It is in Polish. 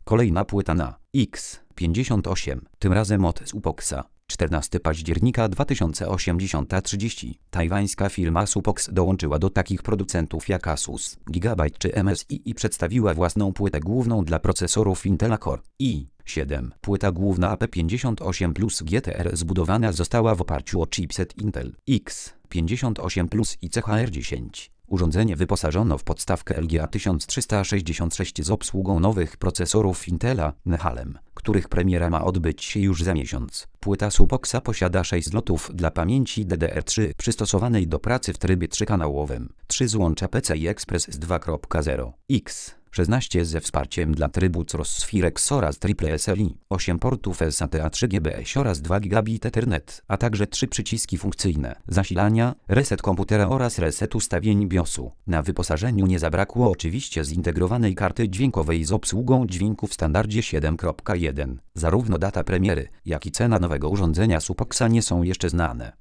Kolejna płyta na X58, tym razem od Supoxa. 14 października 2030. Tajwańska firma Supox dołączyła do takich producentów jak Asus, Gigabyte czy MSI i przedstawiła własną płytę główną dla procesorów Intela Core i7. Płyta główna AP58 Plus GTR zbudowana została w oparciu o chipset Intel X58 Plus i CHR10. Urządzenie wyposażono w podstawkę LGA 1366 z obsługą nowych procesorów Intela Nehalem, których premiera ma odbyć się już za miesiąc. Płyta Supoxa posiada 6 slotów dla pamięci DDR3 przystosowanej do pracy w trybie 3-kanałowym, 3 złącza PCI Express z 2.0 X16 ze wsparciem dla trybu Crossfire oraz Triple SLI, 8 portów SATA 3GBS oraz 2 gigabit Ethernet, a także 3 przyciski funkcyjne zasilania, reset komputera oraz reset ustawień BIOSu. Na wyposażeniu nie zabrakło oczywiście zintegrowanej karty dźwiękowej z obsługą dźwięku w standardzie 7.1. Zarówno data premiery, jak i cena nowego urządzenia Supoxa nie są jeszcze znane.